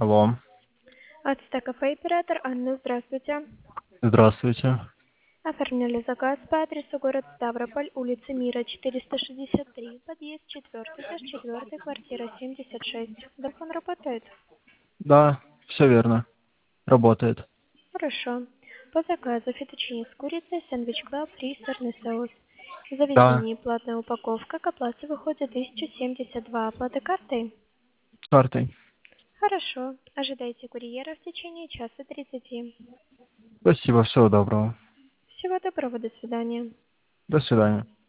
Алло, Ацтек кафе оператор Анна, здравствуйте. здравствуйте. Оформили заказ по адресу город Ставрополь, улица Мира, 463, подъезд 4, этаж 4, квартира 76. Телефон работает? Да, все верно. Работает. Хорошо. По заказу фетучини с курицей, сэндвич клаб, фри, сырный соус. В Да, заведении платная упаковка, к оплате выходит 1072. Оплата картой? с картой. Хорошо. Ожидайте курьера в течение часа 30. Спасибо, всего доброго. Всего доброго, до свидания. До свидания.